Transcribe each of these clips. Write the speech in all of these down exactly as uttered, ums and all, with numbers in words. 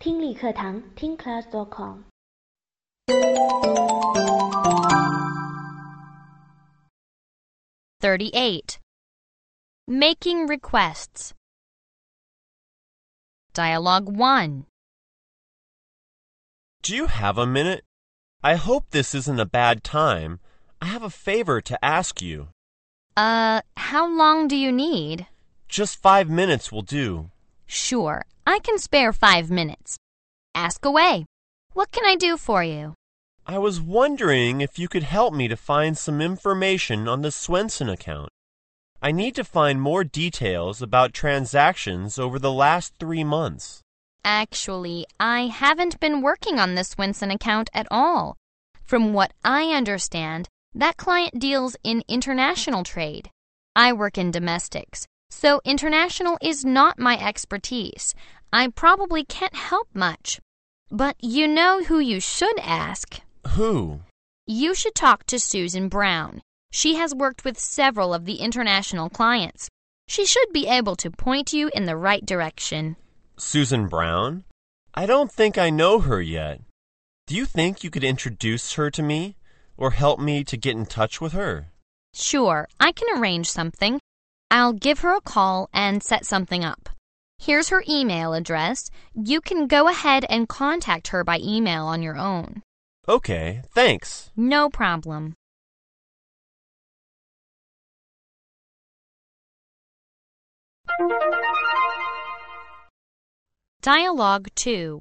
听力课堂听 class dot com。 thirty-eight. Making requests. Dialogue one. Do you have a minute? I hope this isn't a bad time. I have a favor to ask you. Uh, how long do you need? Just five minutes will do. Sure, I can spare five minutes. Ask away. What can I do for you? I was wondering if you could help me to find some information on the Swenson account. I need to find more details about transactions over the last three months. Actually, I haven't been working on the Swenson account at all. From what I understand, that client deals in international trade. I work in domestics, so international is not my expertise. I probably can't help much. But you know who you should ask. Who? You should talk to Susan Brown. She has worked with several of the international clients. She should be able to point you in the right direction. Susan Brown? I don't think I know her yet. Do you think you could introduce her to me or help me to get in touch with her? Sure, I can arrange something. I'll give her a call and set something up. Here's her email address. You can go ahead and contact her by email on your own. Okay, thanks. No problem. Dialogue two.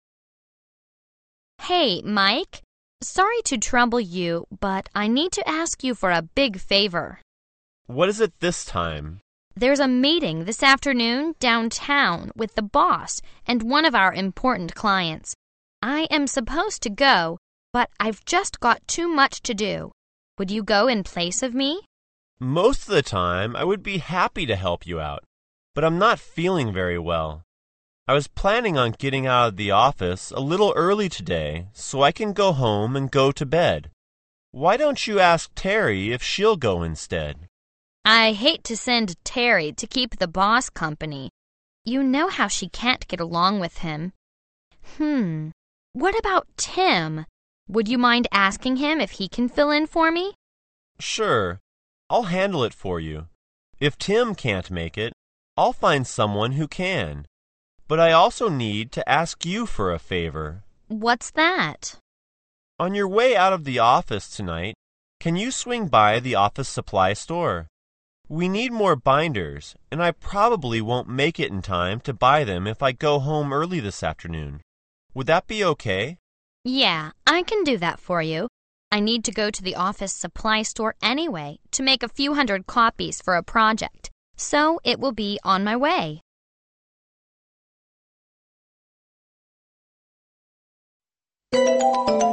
Hey, Mike. Sorry to trouble you, but I need to ask you for a big favor. What is it this time? There's a meeting this afternoon downtown with the boss and one of our important clients. I am supposed to go, but I've just got too much to do. Would you go in place of me? Most of the time, I would be happy to help you out, but I'm not feeling very well. I was planning on getting out of the office a little early today so I can go home and go to bed. Why don't you ask Terry if she'll go instead? I hate to send Terry to keep the boss company. You know how she can't get along with him. Hmm. What about Tim? Would you mind asking him if he can fill in for me? Sure. I'll handle it for you. If Tim can't make it, I'll find someone who can. But I also need to ask you for a favor. What's that? On your way out of the office tonight, can you swing by the office supply store? We need more binders, and I probably won't make it in time to buy them if I go home early this afternoon. Would that be okay? Yeah, I can do that for you. I need to go to the office supply store anyway to make a few hundred copies for a project, so it will be on my way. Thank you.